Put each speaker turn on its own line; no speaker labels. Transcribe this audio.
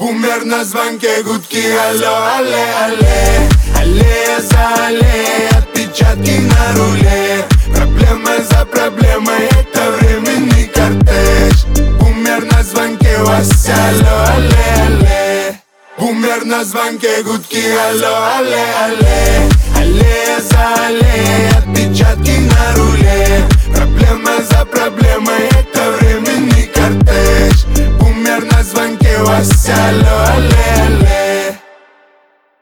Бумер на звонке, гудки, алло, алле, алле. Аллея за аллеей, отпечатки на руле. Проблема за проблемой, это временный кортеж. Бумер на звонке, Вася, алло, алле, алле. Бумер на звонке, гудки, алло, алле, алле. Аллея за аллеей, отпечатки на руле. Проблема